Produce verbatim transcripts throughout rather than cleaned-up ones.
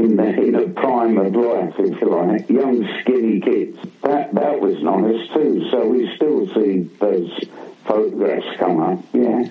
in, in a prime of life, if you like, young skinny kids. That that was nice too. So we still see those photographs come up. Yeah.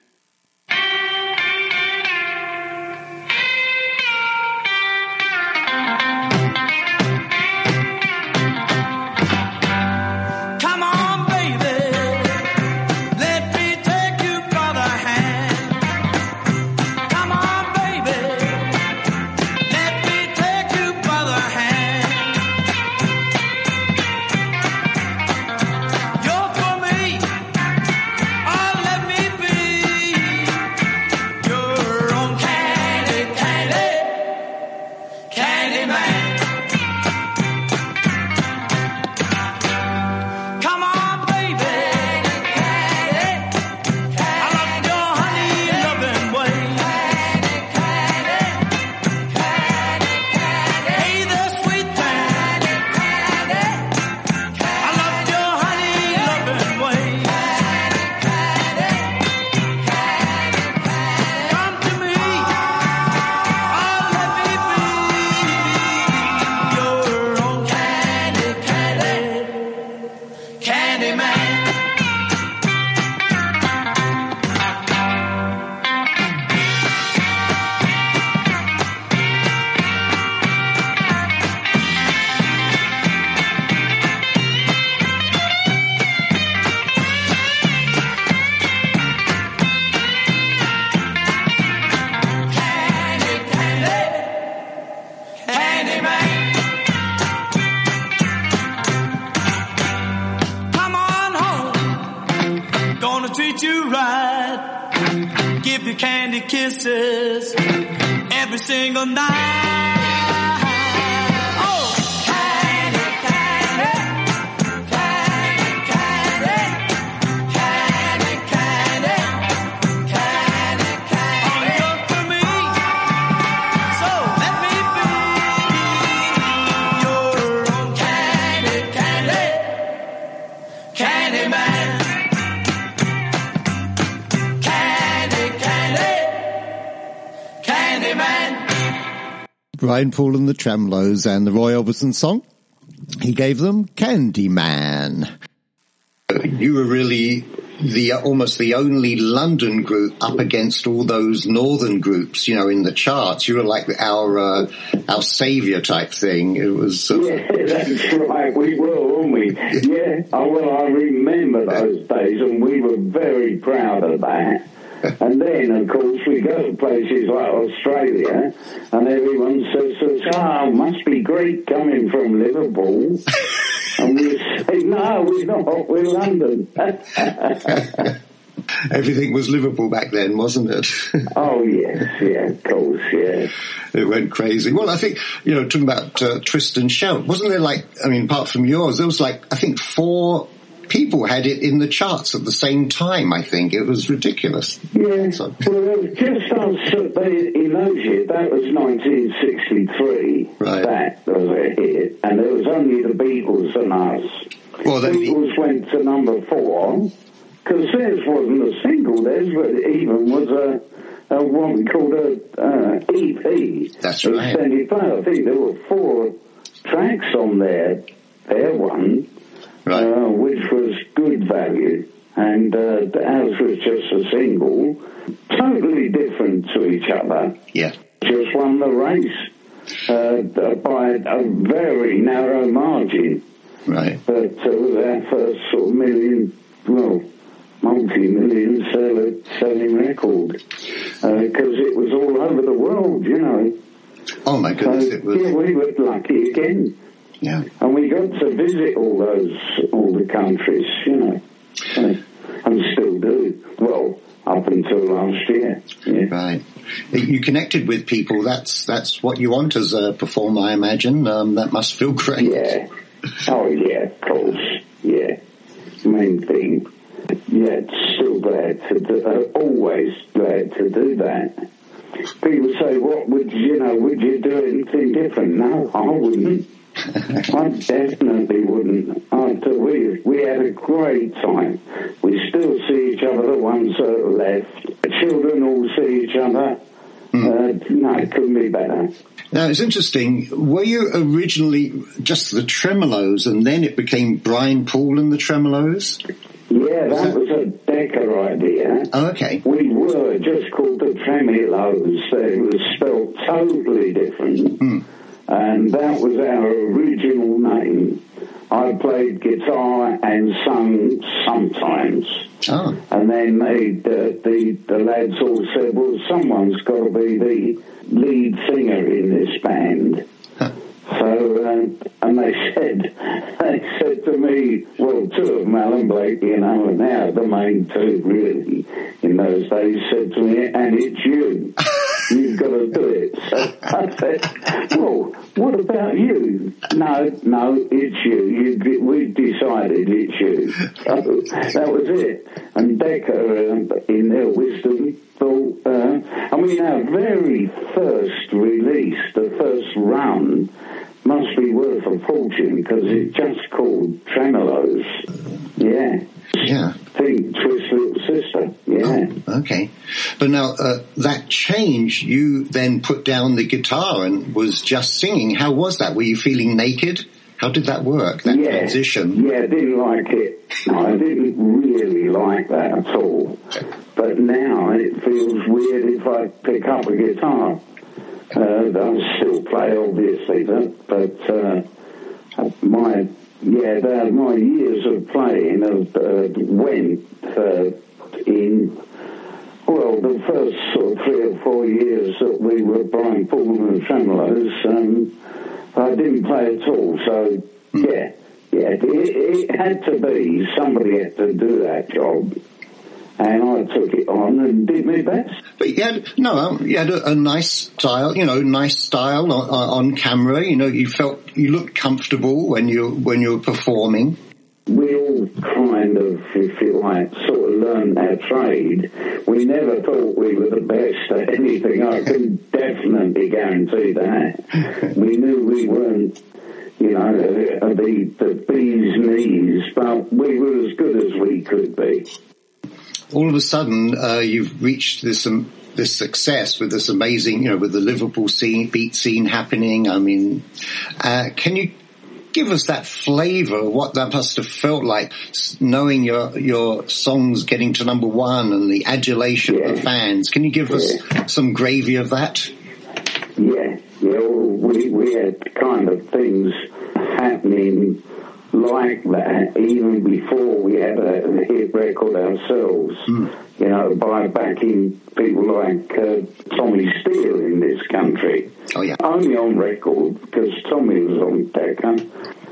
Brian Poole and the Tremlows and the Roy Orbison song. He gave them Candyman. You were really the almost the only London group up against all those northern groups, you know, in the charts. You were like our uh, our saviour type thing. It was. Uh, yeah, that's right. We were, weren't we? Yeah. Oh, well, I remember those days, and we were very proud of that. And then, of course, we go to places like Australia, and everyone says to us, "Oh, must be great coming from Liverpool." And we say, "No, we're not. We're London." Everything was Liverpool back then, wasn't it? Oh, yes, yeah, of course, yeah. It went crazy. Well, I think, you know, talking about uh, Tristan Shout, wasn't there like, I mean, apart from yours, there was like, I think four people had it in the charts at the same time, I think. It was ridiculous. Yeah, so. Well, it was just us in those years. That was nineteen sixty-three. Right. That was a hit. And it was only the Beatles and us. Well, the Beatles went to number four, because theirs wasn't a single. Theirs even was a, a what we called a uh, E P. That's right. Extended play. I think there were four tracks on there, their one. Right. Uh, which was good value, and uh, ours was just a single, totally different to each other. Yeah, just won the race uh, by a very narrow margin. Right, but uh, was our first sort of million, well, multi-million seller, selling record because uh, it was all over the world, you know. Oh my goodness, so, it was. Yeah, we were lucky again. Yeah. And we got to visit all those, all the countries, you know, and still do. Well, up until last year. Yeah. Right. You connected with people. That's that's what you want as a performer, I imagine. Um, that must feel great. Yeah. Oh, yeah, of course. Yeah. Main thing. Yeah, still glad to do, uh, always glad to do that. People say, what would you know, would you do anything different? No, I wouldn't. I definitely wouldn't. After we we had a great time. We still see each other, the ones that are left. The children all see each other. Mm. Uh, no, it couldn't be better. Now, it's interesting. Were you originally just the Tremeloes, and then it became Brian Poole and the Tremeloes? Yeah, that, that was a Decca idea. Oh, okay. We were just called the Tremeloes. It was spelled totally different. Mm. And that was our original name. I played guitar and sung sometimes. Oh. And then they, the, the, the lads all said, well, someone's got to be the lead singer in this band. Huh. So, um, and they said, they said to me, well, two of them, Alan Blake, you know, and now the main two, really, in those days, said to me, and it's you. You've got to do it. So I said, well, what about you? No, no, it's you. you we've decided it's you. So that was it. And Decca, uh, in their wisdom, thought, uh, I mean, our very first release, the first run, must be worth a fortune because it's just called Tremeloes. Yeah. Yeah. Think Twist Little Sister. Yeah. Oh, okay. But now, uh, that change, you then put down the guitar and was just singing. How was that? Were you feeling naked? How did that work, that yeah. transition? Yeah, I didn't like it. No, I didn't really like that at all. But now it feels weird if I pick up a guitar. Uh, I still play, obviously, but, but uh, my yeah, the, my years of playing have uh, went uh, in. Well, the first sort of three or four years that we were Brian Poole and the Tremeloes, um, I didn't play at all. So yeah, yeah, it, it had to be somebody had to do that job. And I took it on and did my best. But you had, no, you had a, a nice style, you know, nice style on, on camera. You know, you felt, you looked comfortable when you when you were performing. We all kind of, if you like, sort of learned our trade. We never thought we were the best at anything. I can definitely guarantee that. We knew we weren't, you know, the, the bee's knees, but we were as good as we could be. All of a sudden, uh, you've reached this um, this success with this amazing, you know, with the Liverpool scene, beat scene happening. I mean, uh, can you give us that flavour, what that must have felt like, knowing your your songs getting to number one and the adulation yeah. of the fans? Can you give yeah. us some gravy of that? Yeah, yeah. We we had kind of things happening like that even before we had a hit record ourselves. Mm. You know, by backing people like uh, Tommy Steele in this country. Oh yeah, only on record because Tommy was on Decca.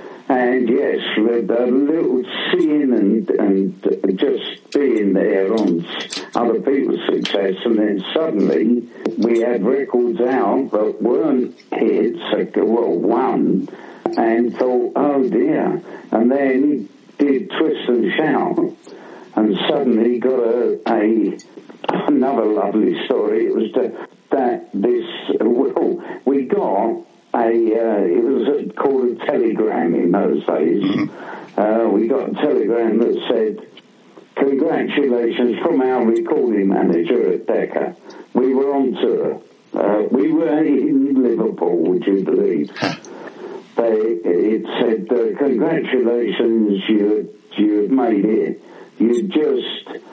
And yes, with a little seeing and and just being there on other people's success, and then suddenly we had records out that weren't hits, well, one. And thought, oh dear, and then did Twist and Shout, and suddenly got a, a another lovely story. It was the, that this, well, we got a, uh, it was called a telegram in those days. Mm-hmm. Uh, we got a telegram that said, congratulations from our recording manager at Decca. We were on tour. Uh, we were in Liverpool, would you believe? They, it said, uh, congratulations, you you made it. You just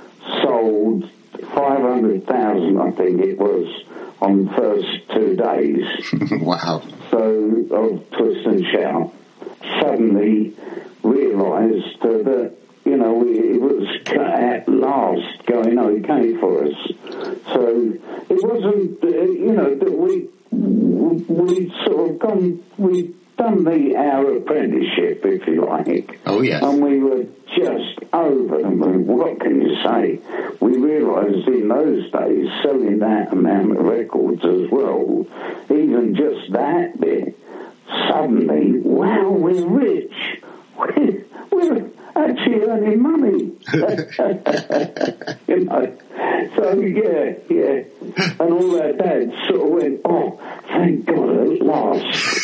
sold five hundred thousand, I think it was, on the first two days. Wow. So, of Twist and Shout. Suddenly realised uh, that, you know, we, it was at last going okay for us. So it wasn't, uh, you know, that we, we sort of gone, we done the our apprenticeship, if you like. Oh, yes. And we were just over the moon. What can you say? We realised in those days, selling that amount of records as well, even just that bit, suddenly, wow, we're rich. We're, we're actually earning money. You know. So, yeah, yeah. And all our dads sort of went, oh, thank God, at last.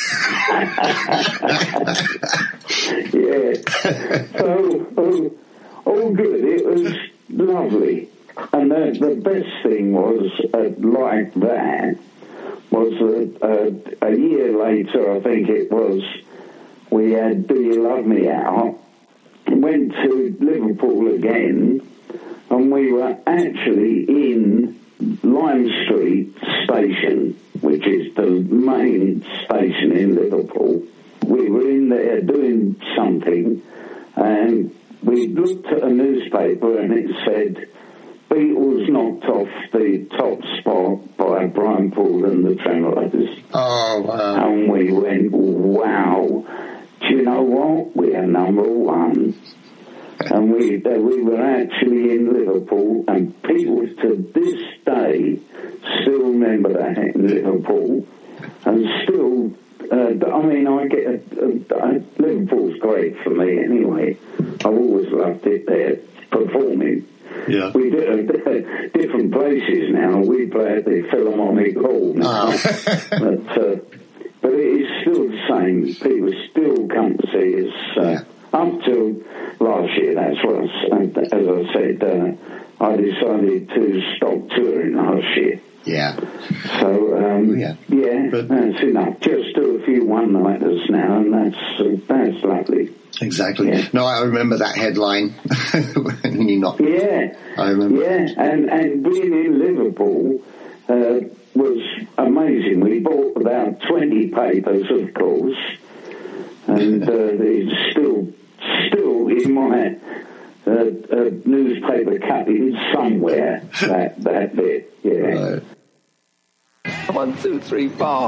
Yeah. So, um, all good. It was lovely. And the, the best thing was, uh, like that was that uh, a year later, I think it was, we had Do You Love Me out, went to Liverpool again, and we were actually in Lime Street Station, which is the main station in Liverpool. We were in there doing something, and we looked at a newspaper and it said, Beatles knocked off the top spot by Brian Paul and the Tremeloes. Oh, wow. And we went, wow. Do you know what? We are number one. And we uh, we were actually in Liverpool, and people to this day still remember that in Liverpool, and still, uh, I mean, I get a, a, a, Liverpool's great for me anyway. I've always loved it there, performing. Yeah. We do uh, different places now. We play at the Philharmonic Hall now, Oh. but uh, but it is still the same. People still come to see us. Uh, Yeah. Up till last year, that's what I, as I said, uh, I decided to stop touring last year. Yeah. So, um, yeah, yeah but, that's enough. Just do a few one-nighters now, and that's uh, that's lovely. Exactly. Yeah. No, I remember that headline when you knocked. Yeah. I remember. Yeah, and, and being in Liverpool uh, was amazing. We bought about twenty papers, of course, and uh, it's still still in my uh, uh, newspaper cutting somewhere, that, that bit, yeah. Right. One, two, three, four.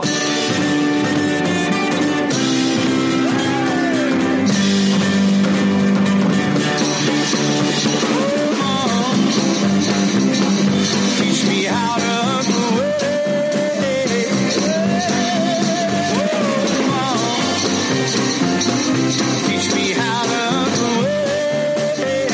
Teach me how to go away. Teach me how to go away.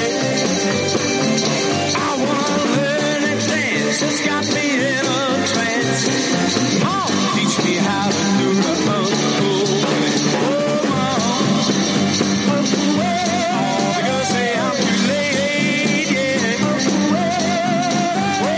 I wanna learn to dance. It's got me in a trance. Oh, teach me how to do the uncle way. Oh, uncle way. All the girls say I'm too late. Yeah, uncle way.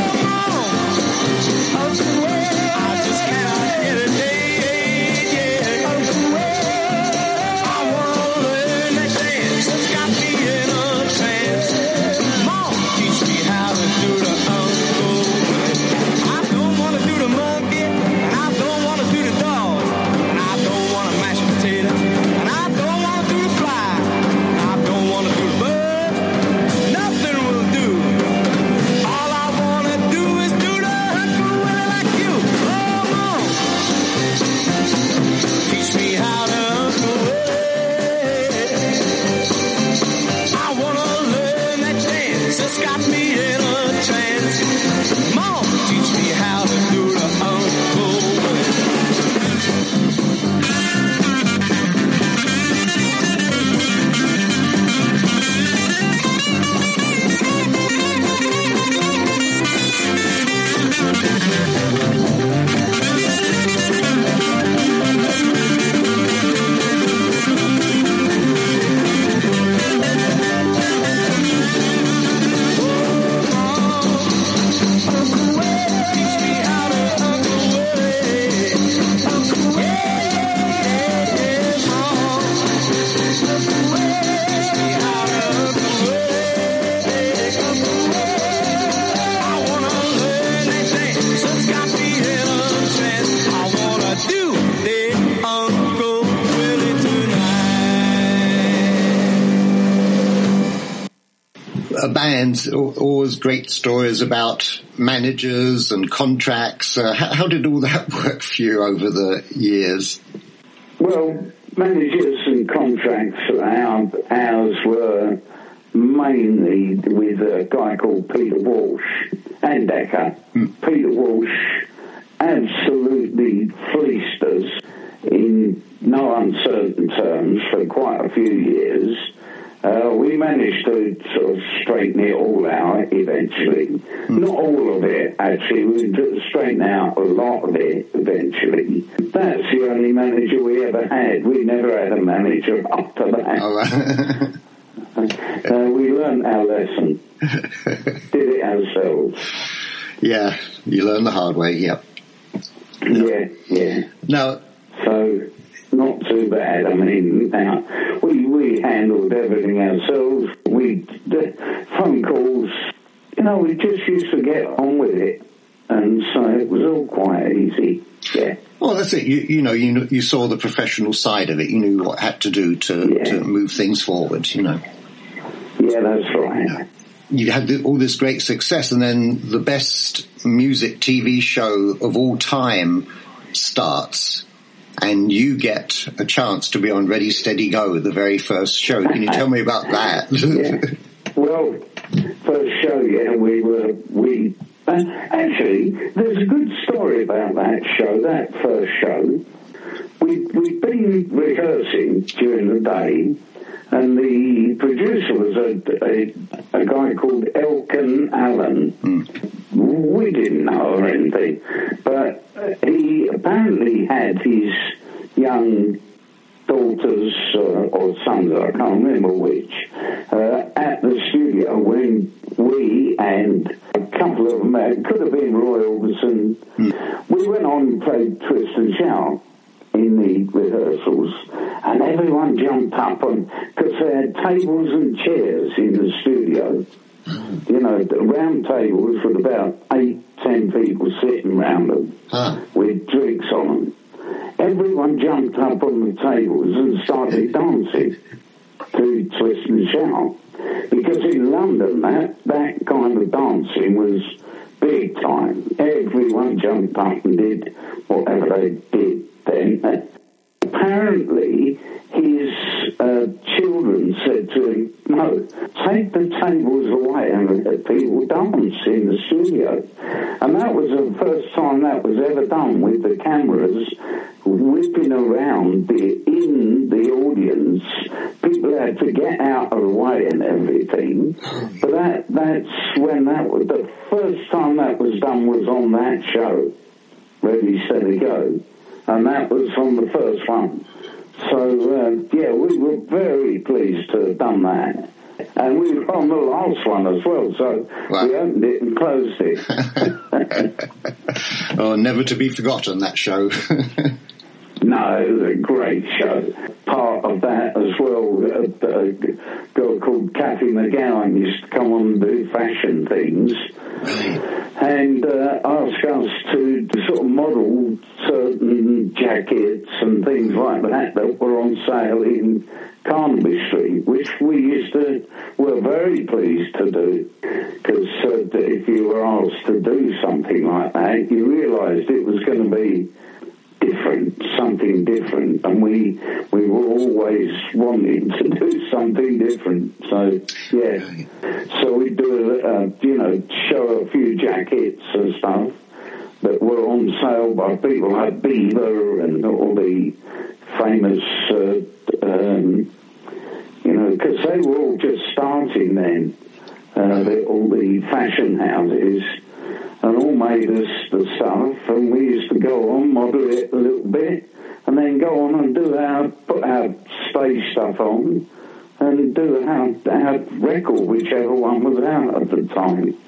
Uncle way. I just cannot get a date. Yeah, uncle way. I wanna learn that dance. It's got me in a trance. Mom, teach me how to do the uncle way. I don't wanna do the monkey, and I don't wanna do the dog, and I don't wanna mash potatoes, and I don't wanna do the fly, and I don't wanna do the bird. Nothing will do. All I wanna do is do the uncle way like you. Oh, Mom, teach me how to uncle way. I wanna learn that dance. It's got me in a trance. Mom, teach me how to do the uncle way. Teach me how to uncle way. Uncle way. Yeah, Mom. Uncle way. Teach me how to uncle way. Uncle way. I wanna learn that dance. It's got me in a trance. I wanna do the Uncle Willie tonight. A band, al- always great stories about managers and contracts. Uh, how, how did all that work for you over the years? Well, managers and contracts, our, ours were mainly with a guy called Peter Walsh and Decker. Peter Walsh absolutely fleeced us in no uncertain terms for quite a few years. Uh, we managed to sort of straighten it all out eventually. Mm. Not all of it, actually. We did straighten out a lot of it eventually. That's the only manager we ever had. We never had a manager after that. Oh, uh, we learned our lesson. Did it ourselves. Yeah, you learn the hard way, yeah. Yeah, yeah. Now, So, not too bad. I mean, now, we, we handled everything ourselves. We, the phone calls, you know, we just used to get on with it. And so it was all quite easy, yeah. well, that's it. You, you know, you kn- you saw the professional side of it. You knew what had to do to, Yeah. to move things forward, you know. Yeah, that's right. You had th- all this great success, and then the best music T V show of all time starts, and you get a chance to be on Ready, Steady, Go, the very first show. Can you tell me about that? Yeah. Well, first show, yeah, we were, we, uh, actually, there's a good story about that show, that first show. We, we'd been rehearsing during the day, and the producer was a, a, a guy called Elkin Allen. Mm. We didn't know or anything, but he apparently had his young daughters uh, or sons, I can't remember which, uh, at the studio when we and a couple of them, it could have been Roy Orbison, mm. we went on and played Twist and Shout in the rehearsals, and everyone jumped up on, because they had tables and chairs in the studio. You know, round tables with about eight, ten people sitting round them huh. with drinks on them. Everyone jumped up on the tables and started dancing to Twist and Shout. Because in London, that, that kind of dancing was big time. Everyone jumped up and did whatever they did then. Apparently, his uh, children said to him, no, take the tables away and let people dance in the studio. And that was the first time that was ever done, with the cameras whipping around the, in the audience. People had to get out of the way and everything. But that that's when that was, the first time that was done was on that show, Ready, Steady, Go. And that was on the first one. So, uh, yeah, we were very pleased to have done that. And we were on the last one as well, so wow. we opened it and closed it. Oh, never to be forgotten, that show. No, it was a great show. Part of that as well, a, a girl called Kathy McGowan used to come on and do fashion things and uh, ask us to, to sort of model certain jackets and things like that that were on sale in Carnaby Street, which we used to, were very pleased to do, because uh, if you were asked to do something like that, you realised it was going to be different, something different, and we we were always wanting to do something different. So yeah, so we do a, uh, you know, show a few jackets and stuff that were on sale by people like Beaver and all the famous, uh, um, you know, because they were all just starting then. Uh, the, all the fashion houses. And all made us the stuff, and we used to go on, model it a little bit, and then go on and do our, put our stage stuff on, and do our, our record, whichever one was out at the time.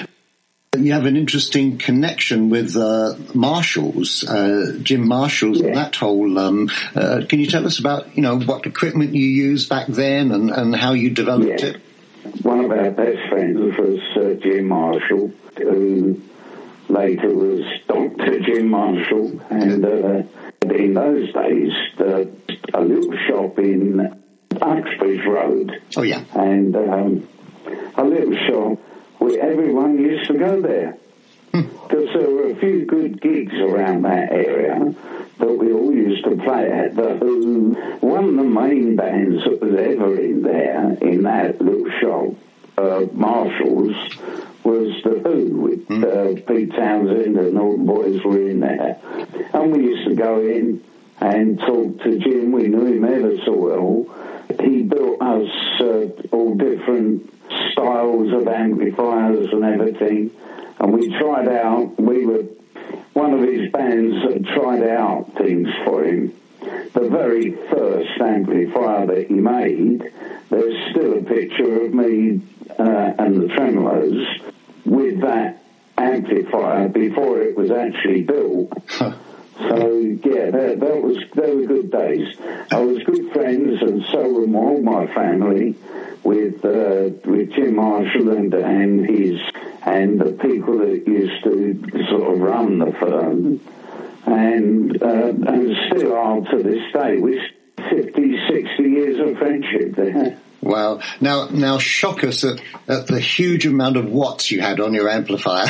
You have an interesting connection with uh, Marshalls, uh, Jim Marshalls, yeah. and that whole. Um, uh, can you tell us about, you know, what equipment you used back then and, and how you developed yeah. it? One of our best friends was uh, Jim Marshall, who later was Doctor Jim Marshall, and uh, in those days, the, a little shop in Uxbridge Road. Oh, yeah. And um, a little shop where everyone used to go there. Because there were a few good gigs around that area that we all used to play at. The Who, one of the main bands that was ever in there, in that little shop, uh, Marshalls, was The Who, with mm. uh, Pete Townsend and all the boys were in there. And we used to go in and talk to Jim. We knew him ever so well. He built us uh, all different styles of amplifiers and everything. And we tried out, we were one of his bands that tried out things for him. The very first amplifier that he made, there's still a picture of me uh, and the Tremolos with that amplifier before it was actually built. So, yeah, that, that was, they were good days. I was good friends, and so were all my family, with, uh, with Jim Marshall and, and his, and the people that used to sort of run the firm, and, uh, and still are to this day. We're fifty, sixty years of friendship there. Wow. Now, now shock us at, at the huge amount of watts you had on your amplifier.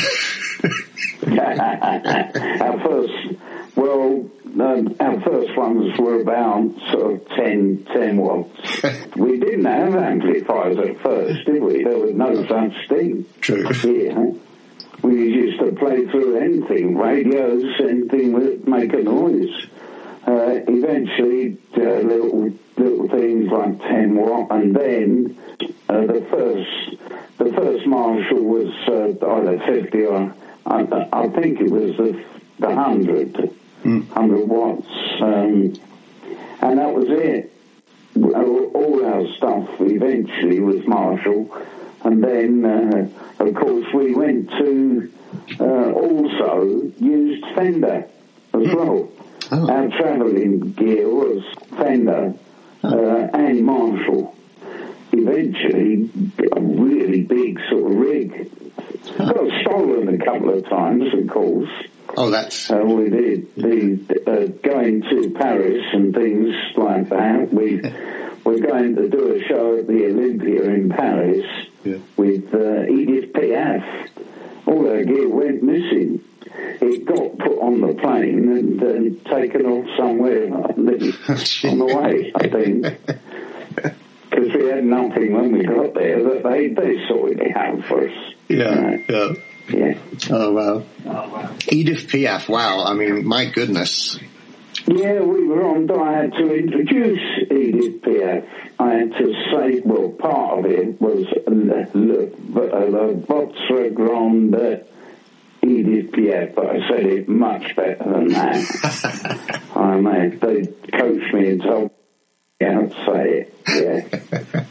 Our first, well, um, our first ones were about sort of ten, ten watts. We didn't have amplifiers at first, did we? There was no such thing. True. Yeah. We used to play through anything, radios, anything that make a noise. Uh, eventually, uh, little little things like ten watt, and then uh, the first the first Marshall was uh, either fifty or I, I think it was the the hundred mm. hundred watts, um, and that was it. All our stuff eventually was Marshall, and then uh, of course we went to uh, also used Fender as well. Oh. Our travelling gear was Fender uh, and Marshall. Eventually, a really big sort of rig. Oh. Got stolen a couple of times, of course. Oh, that's... Uh, we did. The, uh, going to Paris and things like that. We, we're going to do a show at the Olympia in Paris yeah. with uh, Edith Piaf. All our gear went missing. It got put on the plane and uh, taken off somewhere on the, on the way, I think. Because we had nothing when we got there, that they, they sorted it out for us. Yeah, right? yeah. Yeah. Oh, wow. Oh, wow. Edith Piaf, wow. I mean, my goodness. Yeah, we were on, I had to introduce Edith Piaf. I had to say, well, part of it was Le, le, le Votre Grande Edith Piaf, but I said it much better than that. I mean, they coached me and told me how to say it. Yeah.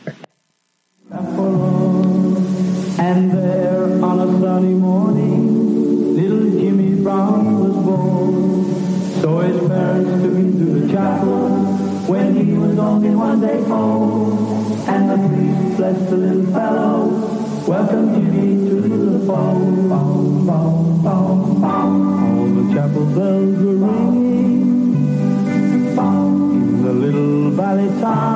And there on a sunny morning, little Jimmy Brown was born. So his parents took him to the chapel when he was only one day old. And the priest blessed the little fellow. Welcome Jimmy to the fold. Bow, bow, bow, bow. All the chapel bells were ringing bow, in the little valley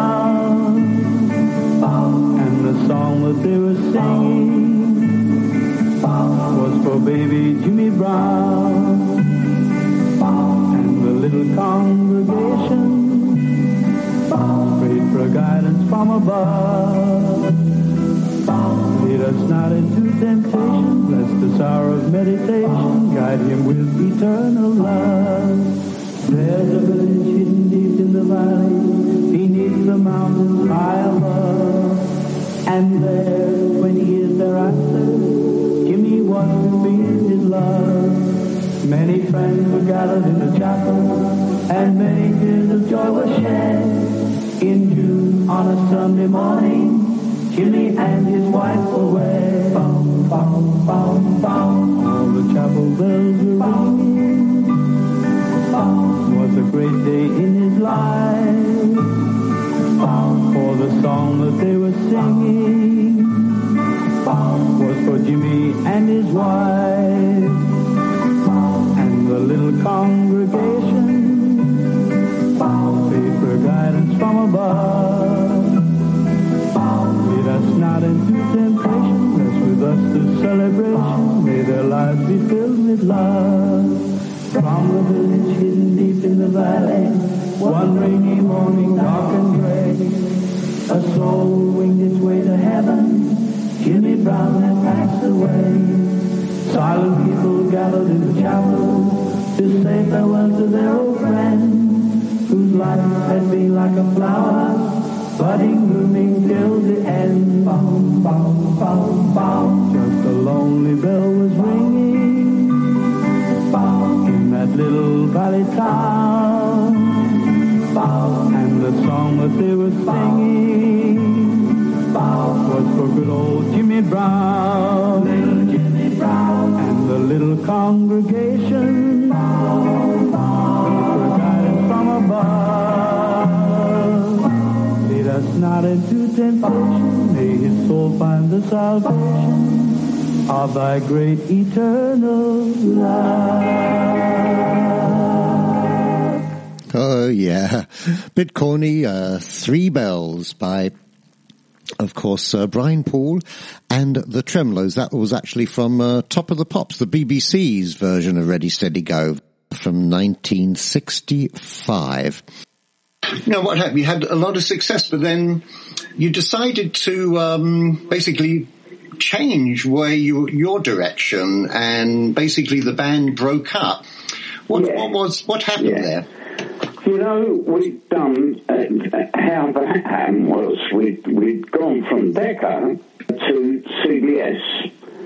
town. Bow, and the song that they were singing bow, was for baby Jimmy Brown. Bow, and the little congregation bow, prayed for guidance from above. Lead us not into temptation, bless the hour of meditation, guide him with eternal love. There's a village hidden deep in the valley, beneath the mountains high above. And there, twenty years thereafter, Jimmy was revealed his love. Many friends were gathered in the chapel, and many tears of joy were shed. In June, on a Sunday morning, Jimmy and his wife were wed. Bow, bow, bow, bow. All the chapel bells were ringing. Bow, was a great day in his life. Bow, for the song that they were singing. Bow, was for Jimmy and his wife. Bow, and the little congregation. Bow, prayed for guidance from above. Lead us not into temptation, bless with us the celebration, may their lives be filled with love. From the village hidden deep in the valley, one rainy morning dark and gray, a soul winged its way to heaven, Jimmy Brown had passed away. Silent people gathered in the chapel to say farewell to their old friend, whose life had been like a flower, budding, blooming till the end. Bow, bow, bow, bow. Just a lonely bell was ringing bow, in that little valley town. Bow, and the song that they were singing bow, was for good old Jimmy Brown. Little Jimmy Brown. And the satisfaction. May his soul find the salvation of thy great eternal love. Oh, yeah. Bit corny, uh, Three Bells by, of course, uh, Brian Poole and the Tremeloes. That was actually from uh, Top of the Pops, the B B C's version of Ready, Steady, Go from nineteen sixty-five. Now, what happened? You had a lot of success, but then you decided to um, basically change where you, your direction, and basically the band broke up. What, Yeah. what was what happened Yeah. there? You know, we'd done, uh, how that happened was we'd, we'd gone from Decca to C B S,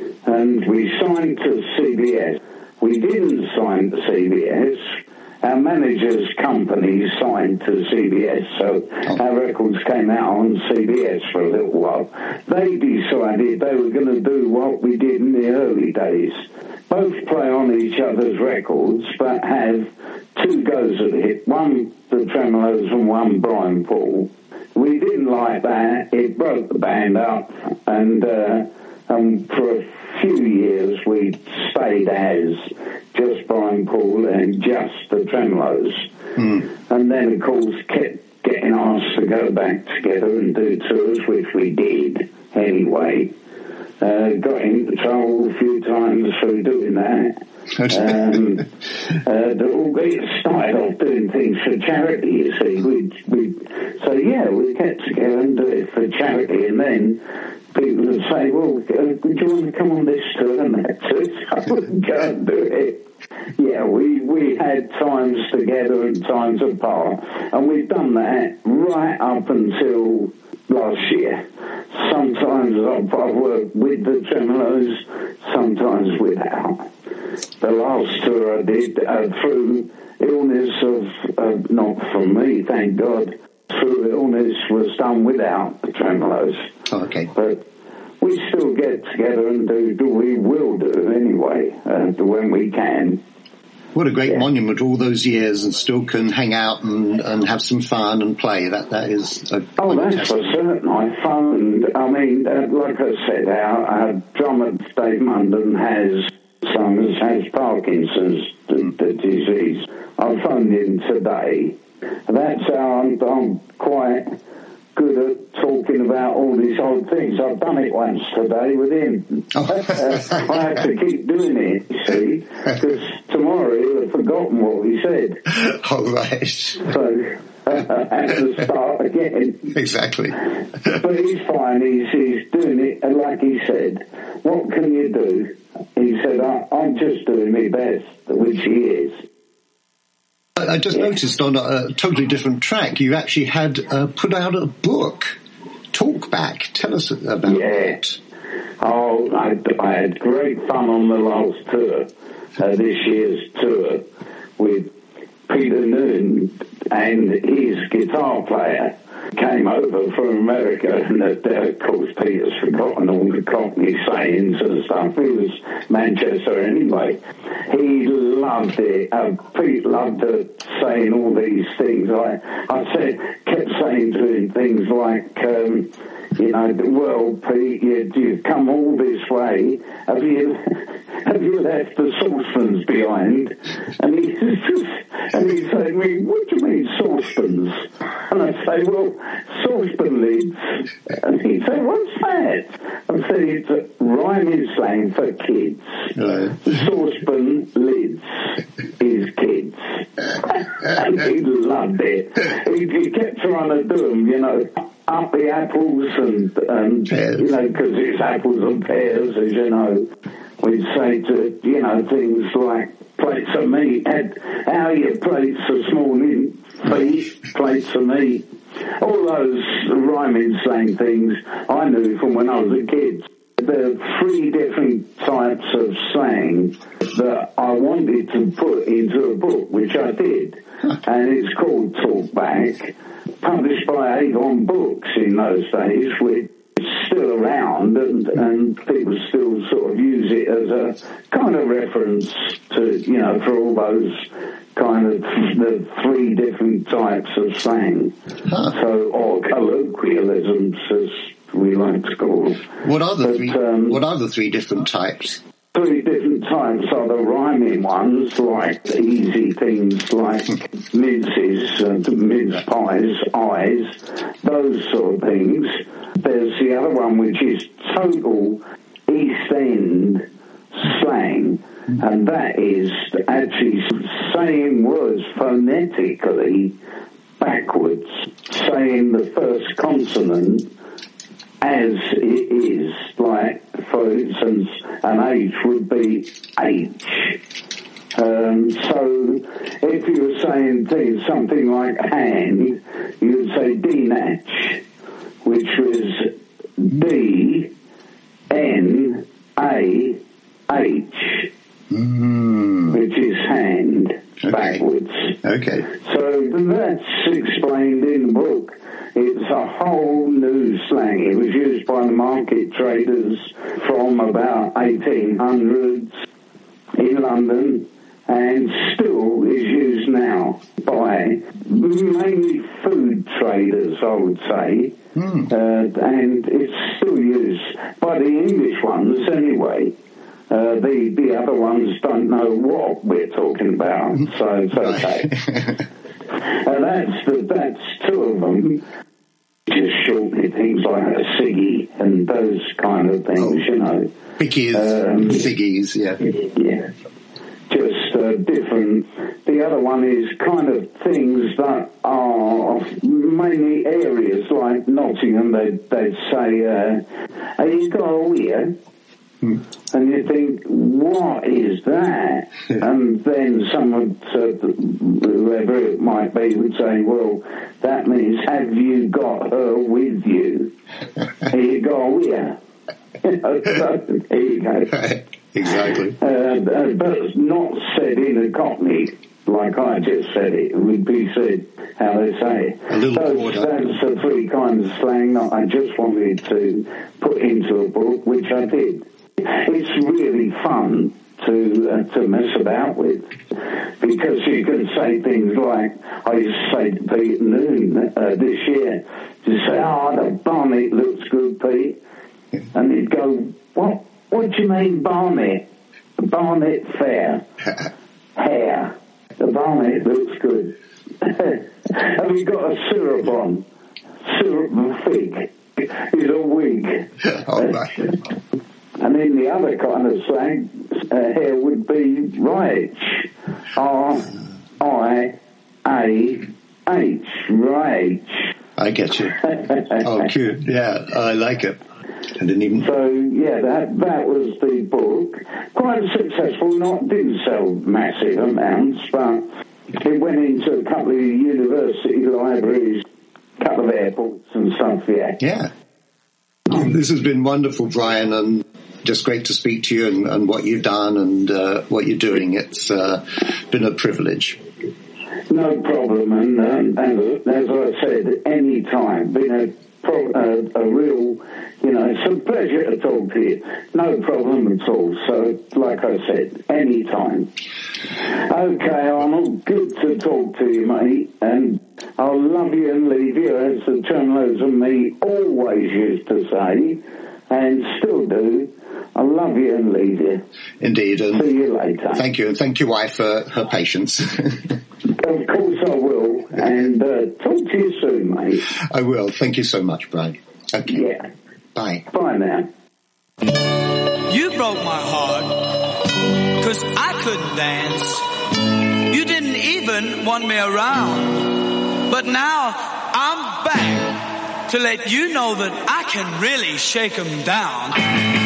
and we signed to C B S. We didn't sign to C B S. Our manager's company signed to C B S, so our records came out on C B S for a little while. They decided they were going to do what we did in the early days. Both play on each other's records, but have two goes at it. One, the Tremeloes, and one, Brian Poole. We didn't like that. It broke the band up, and, uh, and for a few years we stayed as just Brian Poole and just the Tremeloes. Mm. And then, of course, kept getting asked to go back together and do tours, which we did anyway. Uh, got into trouble a few times through doing that. um, uh, we started off doing things for charity, you see. We'd, we'd, so, yeah, we get together and do it for charity, and then people would say, well, uh, do you want to come on this tour and that tour? So I would go and do it. Yeah, we, we had times together and times apart, and we've done that right up until last year. Sometimes I've, I've worked with the Tremeloes, sometimes without. The last tour I did uh, through illness of, uh, not from me, thank God, through illness was done without the Tremeloes. Oh, okay. But we still get together and do, do we will do anyway, uh, when we can. What a great Yeah. monument, all those years, and still can hang out and, and have some fun and play. That That is a Oh, that's for certain. I phoned, I mean, uh, like I said, our, our drummer Dave Munden has some, has Parkinson's, the, the disease. I phoned him today. That's how I'm, I'm quite good at talking about all these old things. I've done it once today with him. Oh. uh, I have to keep doing it, you see, because tomorrow he'll have forgotten what we said. Oh, right. So I have to start again. Exactly. But he's fine. He's, he's doing it, and like he said, what can you do? He said, I, I'm just doing my best, which he is. I just noticed on a totally different track, you actually had uh, put out a book, Talk Back. Tell us about Yeah. it. Oh, I, I had great fun on the last tour, uh, this year's tour, with Peter Noon and his guitar player. Came over from America, and uh, of course Peter's forgotten all the Cockney sayings and stuff. He was Manchester anyway. He loved it. Uh, Pete loved uh, saying all these things. I, I said, kept saying to him things like, um, you know, well, Pete, you, you've come all this way. Have you have you left the saucepans behind? And he and he said to me, what do you mean saucepans? And I say, well, saucepan lids. And he said, what's that? I said, it's a rhyming slang for kids. Right. Saucepan lids is kids. And he loved it. He, he kept trying to do them, you know, up the apples and, and Pears. you know, because it's apples and pears, as you know. We'd say to, you know, things like plates of meat. Had, how are your plates this morning? Feet, plates of meat. All those rhyming slang things I knew from when I was a kid. There are three different types of slang that I wanted to put into a book, which I did. And it's called Talk Back, published by Avon Books in those days, which is still around, and, and people still sort of use it as a kind of reference to, you know, for all those kind of the three different types of slang. Huh. So, or colloquialisms, as we like to call them. What are the But, three? um, What are the three different types? Three different types are the rhyming ones, like easy things like minces, uh, mince pies, eyes, those sort of things. There's the other one which is total East End slang, and that is actually saying words phonetically backwards, saying the first consonant as it is. Like, for instance, an H would be H. Um, so if you were saying things, something like hand, you'd say D-natch, which was D N A H, Mm. which is hand, Okay. backwards. Okay. So that's explained in the book. It's a whole new slang. It was used by the market traders from about eighteen hundreds in London, and still is used now by mainly food traders, I would say. Mm. Uh, and it's still used by the English ones anyway. Uh, the the other ones don't know what we're talking about, so it's okay. uh, that's the, that's two of them. Just shortly things like a ciggy and those kind of things, Oh. you know. Bickies, Um, ciggies, yeah. Yeah. Just uh, different. The other one is kind of things that are mainly areas like Nottingham. They'd, they'd say, uh, "Are you got here?" Hmm. And you think, what is that? And then someone, uh, whoever it might be, would say, well, that means, have you got her with you? Here you go, here. So, there you go. Exactly. Uh, uh, but not said in a Cockney, like I just said it. It would be said how they say it. A little Those, broader. that's the three kinds of slang that I just wanted to put into a book, which I did. It's really fun to uh, to mess about with, because you can say things like, I used to say to Pete at noon uh, this year, to say, oh, the barnet looks good, Pete. And he'd go, what What do you mean barnet? Barnet fair. Hair. The barnet looks good. Have you got a syrup on? Syrup and fig is a wig. All right. And then the other kind of slang uh, here would be Rich. R I A H. Rich. I get you. Oh, cute. Yeah, I like it. I didn't even... So, yeah, that that was the book. Quite successful. Not Didn't sell massive amounts, but it went into a couple of university libraries, a couple of airports and stuff, yeah. Yeah. This has been wonderful, Brian, and just great to speak to you and, and what you've done and uh, what you're doing. It's uh, been a privilege. No problem, and, um, and as I said, any time, been a, pro- a, a real, you know, it's a pleasure to talk to you. No problem at all. So, like I said, any time. Okay, Arnold, good to talk to you, mate, and I'll love you and leave you, as the Tremlos and me always used to say, and still do. I love you and leave you. Indeed. And see you later. Thank you. And thank your wife for her patience. Of course I will. And uh, talk to you soon, mate. I will. Thank you so much, Brian. Okay. Yeah. Bye. Bye now. You broke my heart because I couldn't dance. You didn't even want me around. But now I'm back to let you know that I can really shake 'em down.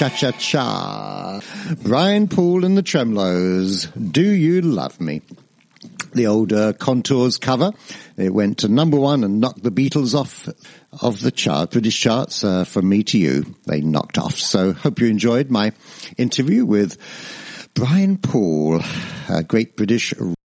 cha-cha-cha. Brian Poole and the Tremlos, Do You Love Me? The old uh, Contours cover. It went to number one and knocked the Beatles off of the chart, British charts, uh, From Me to You. They knocked off. So hope you enjoyed my interview with Brian Poole, a great British